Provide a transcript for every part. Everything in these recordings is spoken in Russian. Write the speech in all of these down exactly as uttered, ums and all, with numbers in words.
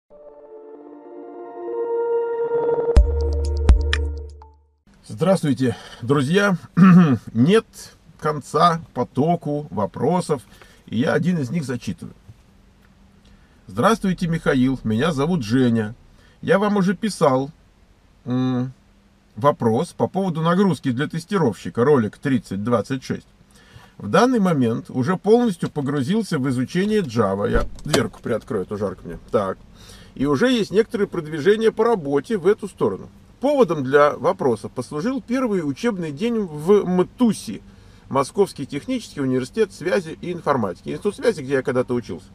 Здравствуйте, друзья! Нет конца потоку вопросов, и я один из них зачитываю. Здравствуйте, Михаил, меня зовут Женя. Я вам уже писал м, вопрос по поводу нагрузки для тестировщика, ролик тридцать двадцать шесть. В данный момент уже полностью погрузился в изучение Java. Я дверку приоткрою, то жарко мне. Так. И уже есть некоторые продвижения по работе в эту сторону. Поводом для вопроса послужил первый учебный день в МТУСе, Московский технический университет связи и информатики, институт связи, где я когда-то учился.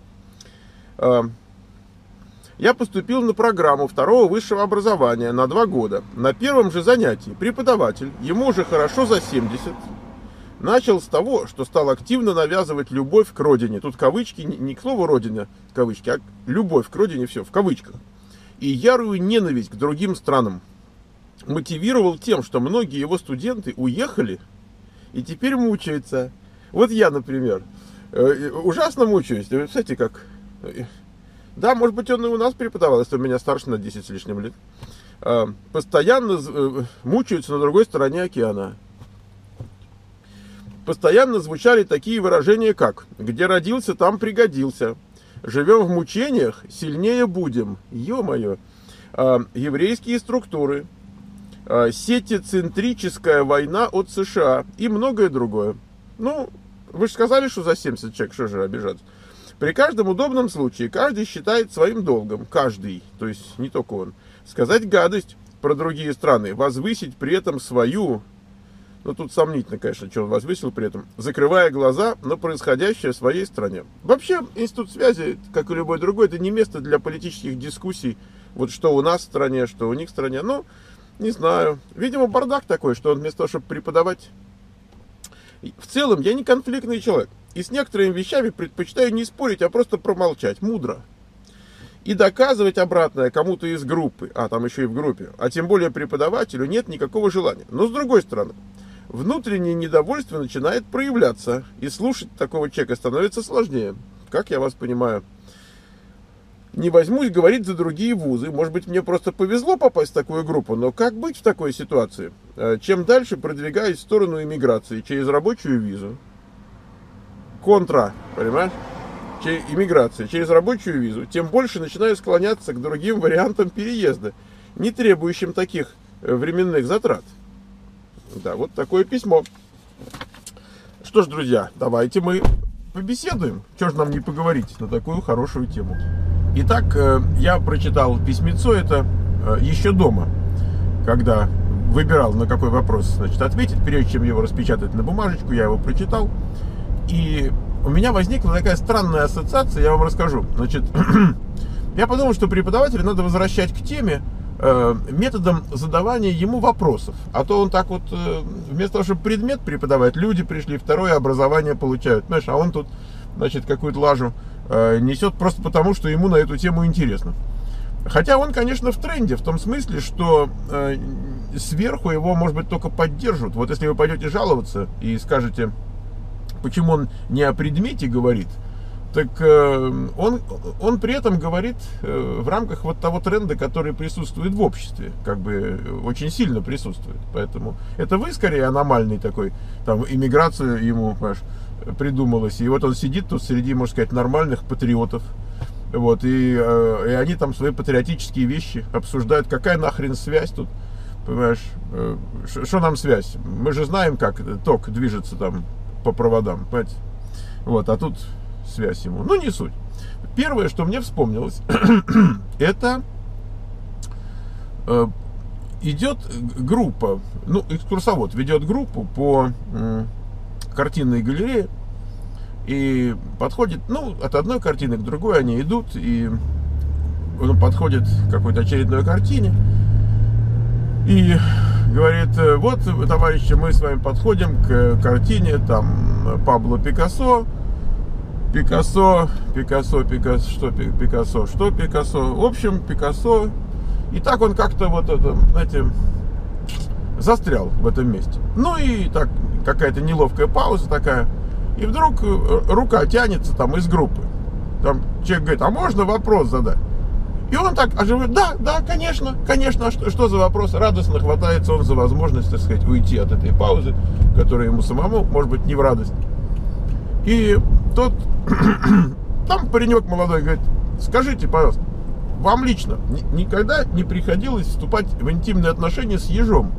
Я поступил на программу второго высшего образования на два года. На первом же занятии преподаватель, ему уже хорошо за семьдесят, начал с того, что стал активно навязывать любовь к родине. Тут кавычки, не к слову родина, кавычки, а любовь к родине, все, в кавычках. И ярую ненависть к другим странам. Мотивировал тем, что многие его студенты уехали и теперь мучаются. Вот я, например, ужасно мучаюсь. Кстати, как... Да, может быть, он и у нас преподавал, если у меня старше на десять с лишним лет. Постоянно мучаются на другой стороне океана. Постоянно звучали такие выражения, как «где родился, там пригодился», «живем в мучениях, сильнее будем», ё-моё, еврейские структуры, сетицентрическая война от США и многое другое. Ну, вы же сказали, что за семьдесят человек, что же обижаться. При каждом удобном случае каждый считает своим долгом, каждый, то есть не только он, сказать гадость про другие страны, возвысить при этом свою, ну тут сомнительно, конечно, что он возвысил при этом, закрывая глаза на происходящее в своей стране. Вообще, институт связи, как и любой другой, это не место для политических дискуссий, вот что у нас в стране, что у них в стране, ну, не знаю. Видимо, бардак такой, что он вместо того, чтобы преподавать... В целом, я не конфликтный человек. И с некоторыми вещами предпочитаю не спорить, а просто промолчать. Мудро. И доказывать обратное кому-то из группы, а там еще и в группе, а тем более преподавателю, нет никакого желания. Но с другой стороны, внутреннее недовольство начинает проявляться. И слушать такого человека становится сложнее. Как я вас понимаю. Не возьмусь говорить за другие вузы. Может быть, мне просто повезло попасть в такую группу. Но как быть в такой ситуации? Чем дальше продвигаюсь в сторону иммиграции через рабочую визу. Контра, понимаешь? Через иммиграция через рабочую визу. Тем больше начинаю склоняться к другим вариантам переезда, не требующим таких временных затрат. Да, вот такое письмо. Что ж, друзья, давайте мы побеседуем. Чего ж нам не поговорить на такую хорошую тему. Итак, я прочитал письмецо это еще дома, когда выбирал, на какой вопрос, значит, ответить, прежде чем его распечатать на бумажечку, я его прочитал. И у меня возникла такая странная ассоциация, я вам расскажу. Значит, я подумал, что преподавателя надо возвращать к теме э, методом задавания ему вопросов. А то он так вот, э, вместо того, чтобы предмет преподавать, люди пришли, второе образование получают. Понимаешь, а он тут, значит, какую-то лажу э, несет просто потому, что ему на эту тему интересно. Хотя он, конечно, в тренде, в том смысле, что э, сверху его, может быть, только поддержат. Вот если вы пойдете жаловаться и скажете... Почему он не о предмете говорит, так э, он, он при этом говорит э, в рамках вот того тренда, который присутствует в обществе, как бы очень сильно присутствует. Поэтому это вы скорее аномальный такой, там, иммиграцию ему, понимаешь, придумалось. И вот он сидит тут среди, можно сказать, нормальных патриотов. Вот, и, э, и они там свои патриотические вещи обсуждают. Какая нахрен связь тут, понимаешь, что э, нам связь? Мы же знаем, как ток движется там по проводам, понимаете? Вот, а тут связь ему. Ну, не суть. Первое, что мне вспомнилось, это э, идет группа, ну, экскурсовод ведет группу по э, картинной галерее и подходит, ну, от одной картины к другой они идут, и он подходит к какой-то очередной картине и говорит: вот, товарищи, мы с вами подходим к картине там Пабло Пикассо. Пикассо, Пикассо, Пикассо, что Пикассо, что Пикассо. В общем, Пикассо. И так он как-то вот это, знаете, застрял в этом месте. Ну и так, какая-то неловкая пауза такая. И вдруг рука тянется там из группы. Там человек говорит: а можно вопрос задать? И он так оживает, да, да, конечно, конечно, а что, что за вопрос? Радостно хватается он за возможность, так сказать, уйти от этой паузы, которая ему самому, может быть, не в радость. И тот, там паренек молодой говорит, скажите, пожалуйста, вам лично никогда не приходилось вступать в интимные отношения с ежом?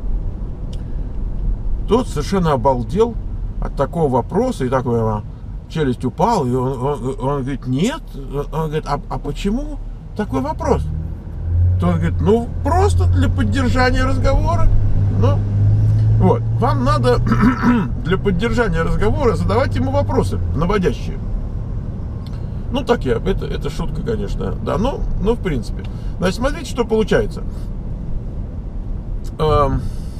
Тот совершенно обалдел от такого вопроса, и такой, челюсть упала, и он, он, он говорит, нет, он говорит, а, а почему такой вопрос? То он говорит, ну, просто для поддержания разговора. Ну, вот, вам надо для поддержания разговора задавать ему вопросы наводящие. Ну, так я, это, это шутка, конечно, да, ну, ну, в принципе. Значит, смотрите, что получается. Эм,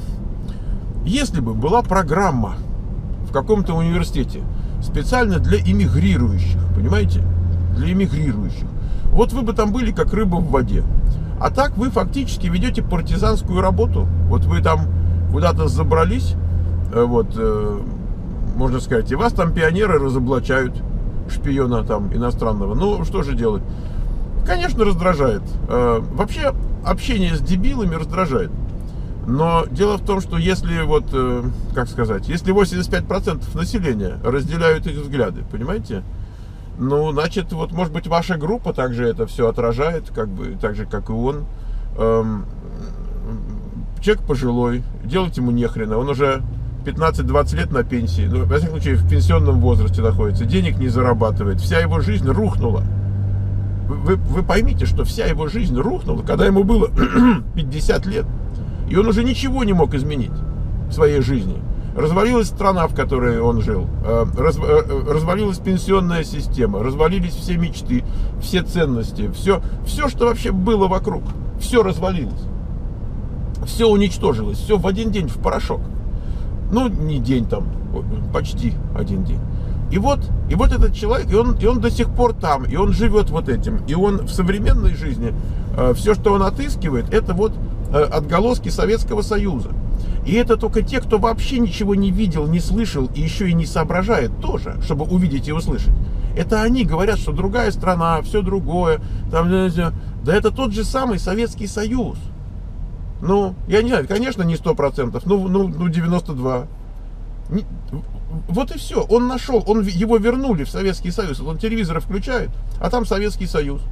если бы была программа в каком-то университете специально для эмигрирующих, понимаете, для эмигрирующих, вот вы бы там были как рыба в воде. А так вы фактически ведете партизанскую работу. Вот вы там куда-то забрались, вот, э, можно сказать, и вас там пионеры разоблачают, шпиона там иностранного. Ну, что же делать? Конечно, раздражает. Э, вообще, общение с дебилами раздражает. Но дело в том, что если вот, э, как сказать, если восемьдесят пять процентов населения разделяют их взгляды, понимаете? Ну, значит, вот, может быть, ваша группа также это все отражает, как бы, так же, как и он. Эм, человек пожилой, делать ему нехрена, он уже пятнадцать-двадцать лет на пенсии, ну, во всяком случае, в пенсионном возрасте находится, денег не зарабатывает, вся его жизнь рухнула. Вы, вы поймите, что вся его жизнь рухнула, когда ему было пятьдесят лет, и он уже ничего не мог изменить в своей жизни. Развалилась страна, в которой он жил, раз, развалилась пенсионная система, развалились все мечты, все ценности, все, все, что вообще было вокруг, все развалилось, все уничтожилось, все в один день в порошок. Ну, не день там, почти один день. И вот, и вот этот человек, и он, и он до сих пор там, и он живет вот этим, и он в современной жизни, все, что он отыскивает, это вот отголоски Советского Союза. И это только те, кто вообще ничего не видел, не слышал и еще и не соображает тоже, чтобы увидеть и услышать. Это они говорят, что другая страна, все другое. Там, да это тот же самый Советский Союз. Ну, я не знаю, конечно, не сто процентов, ну, ну, ну девяносто два процента. Вот и все. Он нашел, он, его вернули в Советский Союз. Он телевизор включает, а там Советский Союз.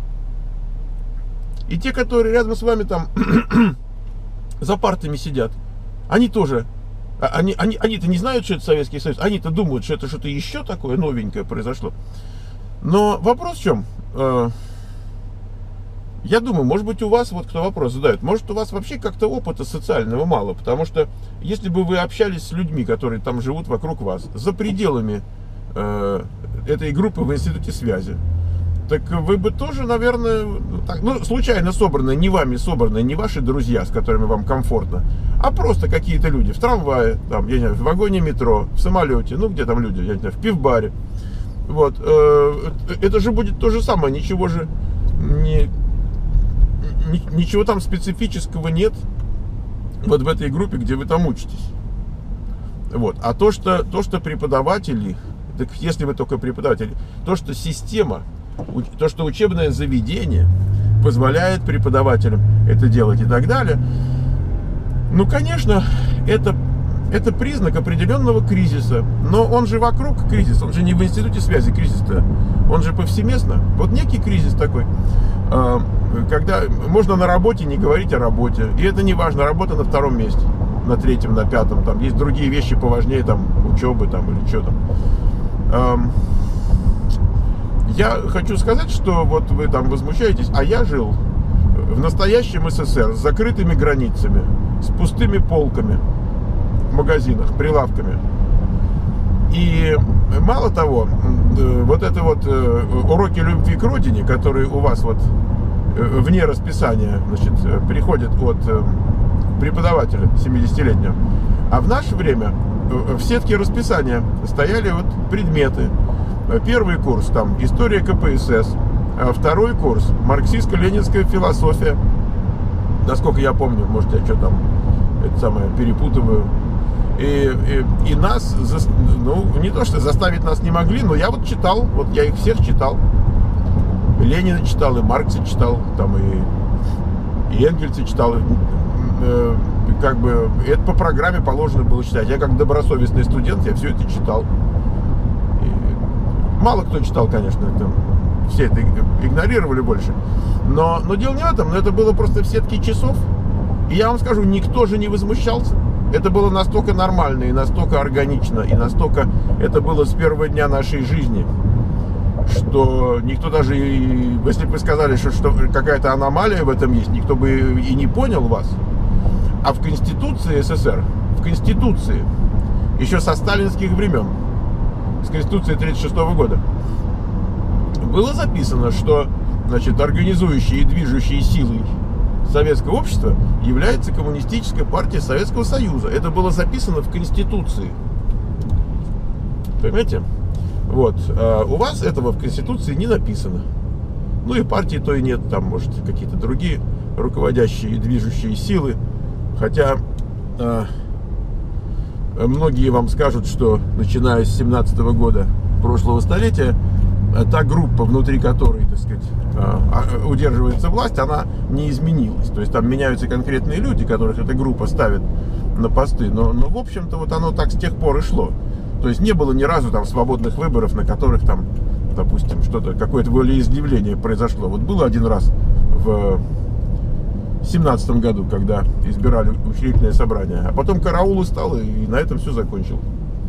И те, которые рядом с вами там за партами сидят, они тоже, они, они, они-то не знают, что это Советский Союз, они-то думают, что это что-то еще такое новенькое произошло. Но вопрос в чем? Я думаю, может быть, у вас, вот кто вопрос задает, может, у вас вообще как-то опыта социального мало, потому что если бы вы общались с людьми, которые там живут вокруг вас, за пределами э, этой группы в институте связи, так вы бы тоже, наверное, так, ну, случайно собранные, не вами собранные, не ваши друзья, с которыми вам комфортно, а просто какие-то люди в трамвае, там, я не знаю, в вагоне метро, в самолете, ну, где там люди, я не знаю, в пивбаре. Вот, э, это же будет то же самое, ничего же не... Ничего там специфического нет вот в этой группе, где вы там учитесь. Вот. А то, что, то, что преподаватели, так если вы только преподаватели, то, что система, то, что учебное заведение позволяет преподавателям это делать и так далее, ну, конечно, это, это признак определенного кризиса. Но он же вокруг кризис, он же не в институте связи кризис-то, он же повсеместно. Вот некий кризис такой, когда можно на работе не говорить о работе. И это не важно, работа на втором месте, на третьем, на пятом. Там есть другие вещи поважнее, там, учебы там, или что там. Я хочу сказать, что вот вы там возмущаетесь, а я жил в настоящем СССР с закрытыми границами, с пустыми полками в магазинах, прилавками. И мало того, вот это вот уроки любви к родине, которые у вас вот вне расписания, значит, приходят от преподавателя семидесятилетнего. А в наше время в сетке расписания стояли вот предметы. Первый курс там история ка пэ эс эс, а второй курс марксистско-ленинская философия. Насколько я помню, может, я что там это самое перепутываю. И, и, и нас, ну, не то что заставить нас не могли, но я вот читал, вот я их всех читал. Ленина читал, и Маркса читал, там и, и Энгельса читал. Э, как бы это по программе положено было читать. Я как добросовестный студент, я все это читал. И мало кто читал, конечно, это, все это игнорировали больше. Но, но дело не в этом, но это было просто в сетке часов. И я вам скажу, никто же не возмущался. Это было настолько нормально, и настолько органично, и настолько это было с первого дня нашей жизни, что никто даже, если бы вы сказали, что, что какая-то аномалия в этом есть, никто бы и не понял вас. А в Конституции СССР, в Конституции, еще со сталинских времен, с Конституции тридцать шестого года, было записано, что, значит, организующей и движущей силой советского общества является Коммунистическая партия Советского Союза. Это было записано в Конституции. Понимаете? Вот. А у вас этого в Конституции не написано. Ну и партии то и нет. Там, может, какие-то другие руководящие и движущие силы. Хотя а, многие вам скажут, что начиная с семнадцатого года прошлого столетия, та группа, внутри которой, так сказать, удерживается власть, она не изменилась. То есть там меняются конкретные люди, которых эта группа ставит на посты. Но, но в общем-то, вот оно так с тех пор и шло. То есть не было ни разу там свободных выборов, на которых там, допустим, что-то, какое-то волеизъявление произошло. Вот было один раз в семнадцатом году, когда избирали учредительное собрание. А потом караул устал, и на этом все закончилось.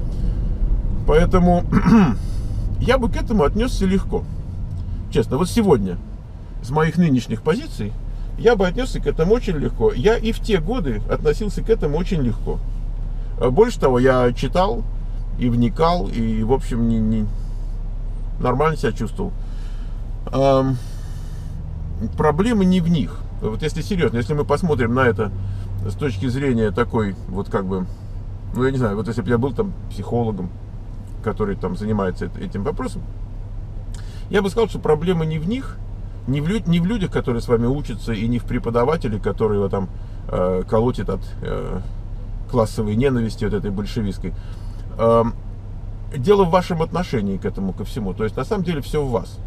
Поэтому я бы к этому отнесся легко. Честно, вот сегодня, с моих нынешних позиций, я бы отнесся к этому очень легко. Я и в те годы относился к этому очень легко. Больше того, я читал и вникал, и, в общем, не, не... нормально себя чувствовал. Эм... Проблема не в них. Вот если серьезно, если мы посмотрим на это с точки зрения такой, вот как бы, ну, я не знаю, вот если бы я был там психологом, который там занимается этим вопросом, я бы сказал, что проблема не в них, не в, люд, не в людях, которые с вами учатся, и не в преподавателе, который его там э, колотит от э, классовой ненависти, вот этой большевистской. Э, дело в вашем отношении к этому, ко всему. То есть, на самом деле, все в вас.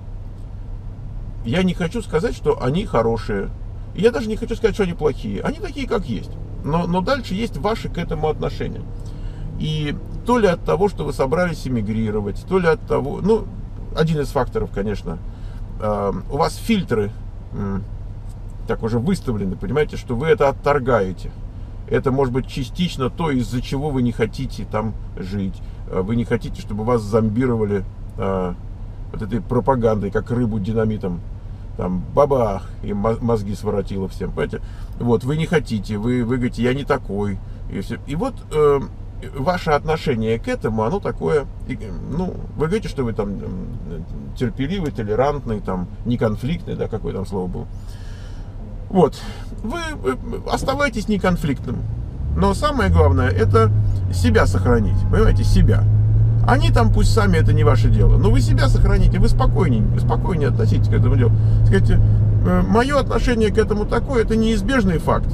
Я не хочу сказать, что они хорошие. Я даже не хочу сказать, что они плохие. Они такие, как есть. Но, но дальше есть ваши к этому отношения. И то ли от того, что вы собрались эмигрировать, то ли от того... Ну, один из факторов, конечно, э, у вас фильтры э, так уже выставлены, понимаете, что вы это отторгаете. Это может быть частично то, из-за чего вы не хотите там жить. Вы не хотите, чтобы вас зомбировали э, вот этой пропагандой, как рыбу динамитом. Там бабах, и мозги своротило всем, понимаете? Вот, вы не хотите, вы, вы говорите, я не такой. И, все. И вот... Э, ваше отношение к этому, оно такое, ну, вы говорите, что вы там терпеливый, толерантный, там, неконфликтный, да, какое там слово было. Вот, вы оставайтесь неконфликтным, но самое главное, это себя сохранить, понимаете, себя. Они там пусть сами, это не ваше дело, но вы себя сохраните, вы спокойнее, спокойнее относитесь к этому делу. Скажите, мое отношение к этому такое, это неизбежный факт.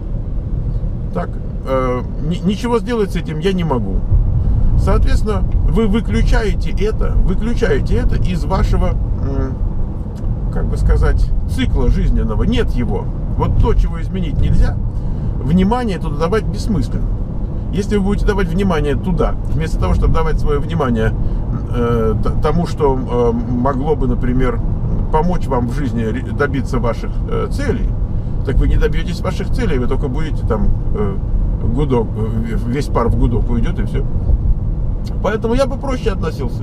Так, ничего сделать с этим я не могу. Соответственно, вы выключаете это, выключаете это из вашего, как бы сказать, цикла жизненного. Нет его. Вот то, чего изменить нельзя, внимание туда давать бессмысленно. Если вы будете давать внимание туда, вместо того, чтобы давать свое внимание э, тому, что э, могло бы, например, помочь вам в жизни добиться ваших э, целей, так вы не добьетесь ваших целей, вы только будете там... Э, гудок, весь пар в гудок уйдет, и все. Поэтому я бы проще относился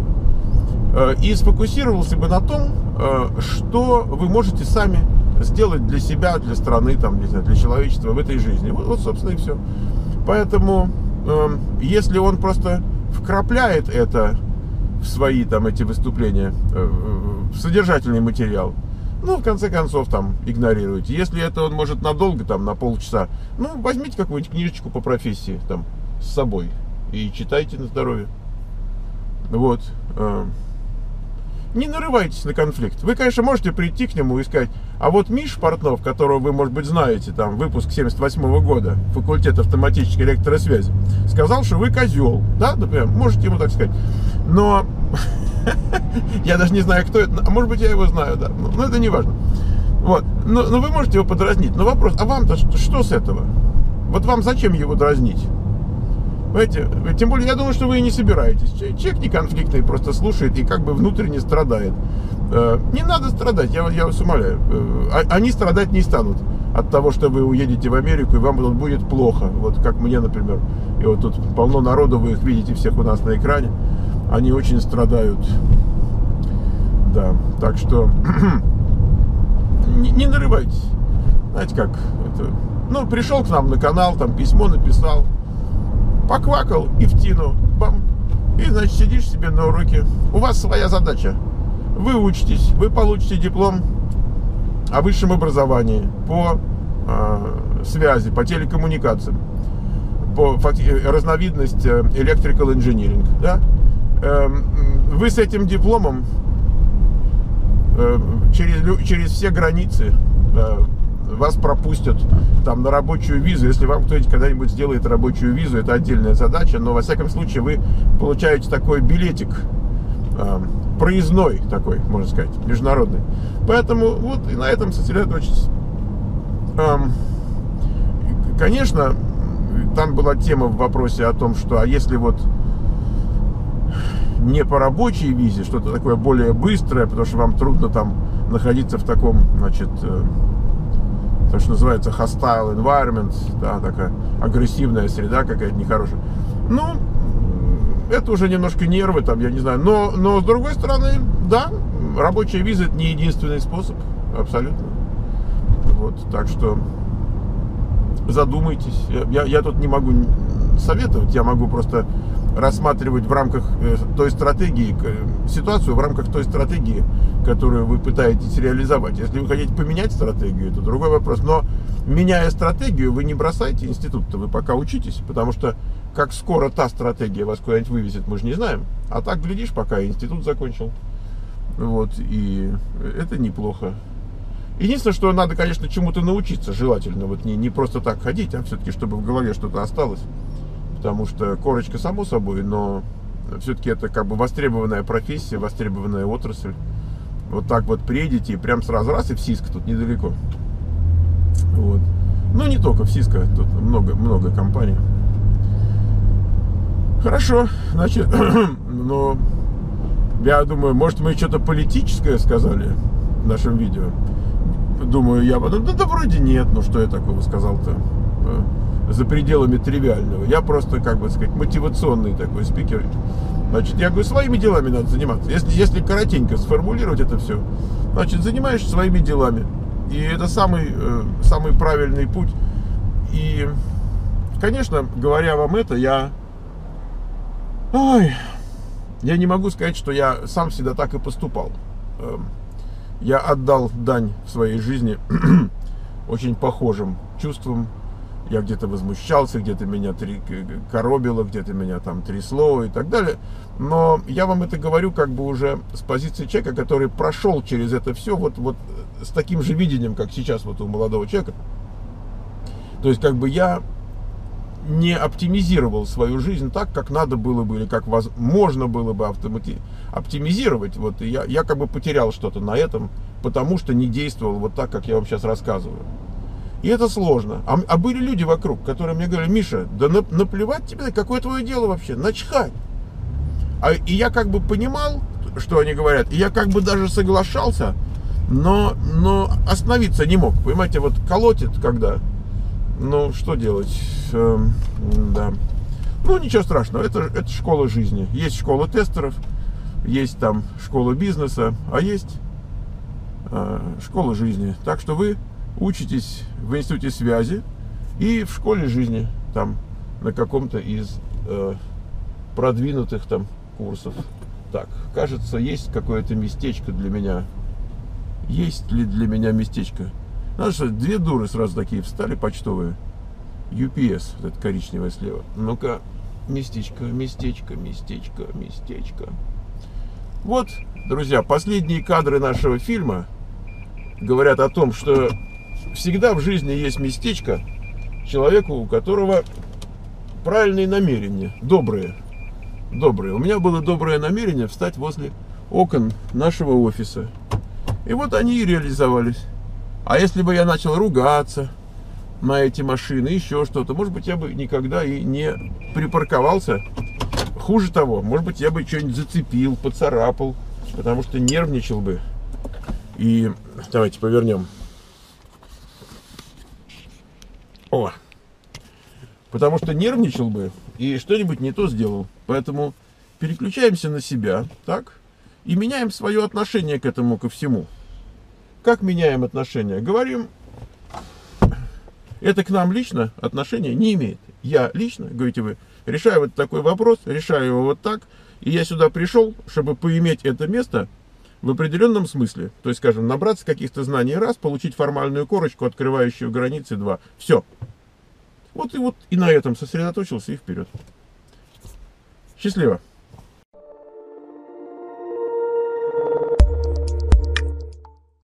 и сфокусировался бы на том, что вы можете сами сделать для себя, для страны, там, не знаю, для человечества в этой жизни. Вот, вот, собственно, и все. Поэтому, если он просто вкрапляет это в свои там эти выступления, в содержательный материал, ну, в конце концов, там, игнорируйте. Если это он может надолго, там, на полчаса, ну, возьмите какую-нибудь книжечку по профессии, там, с собой и читайте на здоровье. Вот. Не нарывайтесь на конфликт. Вы, конечно, можете прийти к нему и сказать, а вот Миш Портнов, которого вы, может быть, знаете, там, выпуск семьдесят восьмого года, факультет автоматической электросвязи, сказал, что вы козел. Да, например, можете ему так сказать. Но... Я даже не знаю, кто это. А может быть, я его знаю, да. Но это не важно. Вот. Но, но вы можете его подразнить. Но вопрос, а вам-то что, что с этого? Вот вам зачем его дразнить? Понимаете? Тем более, я думаю, что вы и не собираетесь. Человек не конфликтный, просто слушает и как бы внутренне страдает. Не надо страдать, я, я вас умоляю. Они страдать не станут от того, что вы уедете в Америку, и вам тут будет плохо. Вот как мне, например. И вот тут полно народу, вы их видите всех у нас на экране. Они очень страдают. Да, так что не, не нарывайтесь. Знаете как, это, ну, пришел к нам на канал, там письмо написал, поквакал и в тину, бам. И, значит, сидишь себе на уроке. У вас своя задача. Вы учитесь, вы получите диплом о высшем образовании по э, связи, по телекоммуникациям, по разновидность electrical engineering. Да? Э, вы с этим дипломом э, через, через все границы э, вас пропустят там на рабочую визу. Если вам кто-нибудь когда-нибудь сделает рабочую визу, это отдельная задача, но во всяком случае вы получаете такой билетик, э, проездной такой, можно сказать, международный. Поэтому вот и на этом сосредоточиться. Эм, конечно, там была тема в вопросе о том, что а если вот не по рабочей визе, что-то такое более быстрое, потому что вам трудно там находиться в таком, значит, э, то, что называется hostile environment, да, такая агрессивная среда какая-то нехорошая. Ну, это уже немножко нервы, там, я не знаю. Но, но с другой стороны, да, рабочая виза — это не единственный способ, абсолютно. Вот, так что задумайтесь. Я, я тут не могу советовать, я могу просто рассматривать в рамках той стратегии, ситуацию в рамках той стратегии, которую вы пытаетесь реализовать. Если вы хотите поменять стратегию, это другой вопрос. Но меняя стратегию, вы не бросайте институт-то, вы пока учитесь, потому что как скоро та стратегия вас куда-нибудь вывезет, мы же не знаем. А так, глядишь, пока институт закончил. Вот, и это неплохо. Единственное, что надо, конечно, чему-то научиться, желательно. Вот не, не просто так ходить, а все-таки, чтобы в голове что-то осталось. Потому что корочка, само собой, но все-таки это как бы востребованная профессия, востребованная отрасль. Вот так вот приедете и прям сразу раз и в Cisco, тут недалеко. Вот. Ну, не только в Cisco, тут много, много компаний. Хорошо, значит, но я думаю, может, мы что-то политическое сказали в нашем видео. Думаю, я, ну да, да вроде нет, ну что я такого сказал-то за пределами тривиального. Я просто, как бы сказать, мотивационный такой спикер. Значит, я говорю, своими делами надо заниматься. Если, если коротенько сформулировать это все, значит, занимаешься своими делами. И это самый, э, самый правильный путь. И, конечно, говоря вам это, я... Ой, я не могу сказать, что я сам всегда так и поступал. Я отдал дань в своей жизни очень похожим чувствам. Я где-то возмущался, где-то меня коробило, где-то меня там трясло и так далее. Но я вам это говорю как бы уже с позиции человека, который прошел через это все вот, вот с таким же видением, как сейчас вот у молодого человека. То есть как бы я не оптимизировал свою жизнь так, как надо было бы, или как можно было бы автомати... оптимизировать. Вот, и я, я как бы потерял что-то на этом, потому что не действовал вот так, как я вам сейчас рассказываю. И это сложно. А, а были люди вокруг, которые мне говорили: Миша, да на, наплевать тебе, какое твое дело вообще, начхать. А, и я как бы понимал, что они говорят, и я как бы даже соглашался, но, но остановиться не мог. Понимаете, вот колотит, когда... Ну, что делать? Эм, да. Ну, ничего страшного, это, это школа жизни. Есть школа тестеров, есть там школа бизнеса, а есть э, школа жизни. Так что вы учитесь в институте связи и в школе жизни, там, на каком-то из э, продвинутых там курсов. Так, кажется, есть какое-то местечко для меня. Есть ли для меня местечко? Надо что, две дуры сразу такие встали, почтовые. ю пи эс, вот это коричневое слева. Ну-ка, местечко, местечко, местечко, местечко. Вот, друзья, последние кадры нашего фильма говорят о том, что всегда в жизни есть местечко человеку, у которого правильные намерения, добрые. Добрые. У меня было доброе намерение встать возле окон нашего офиса. И вот они и реализовались. А если бы я начал ругаться на эти машины, еще что-то, может быть, я бы никогда и не припарковался. Хуже того, может быть, я бы что-нибудь зацепил, поцарапал, потому что нервничал бы. И давайте повернем. О! Потому что нервничал бы и что-нибудь не то сделал. Поэтому переключаемся на себя, так? И меняем свое отношение к этому, ко всему. Как меняем отношение? Говорим, это к нам лично отношения не имеет. Я лично, говорите вы, решаю вот такой вопрос, решаю его вот так, и я сюда пришел, чтобы поиметь это место в определенном смысле. То есть, скажем, набраться каких-то знаний раз, получить формальную корочку, открывающую границы два. Все. Вот и вот и на этом сосредоточился и вперед. Счастливо.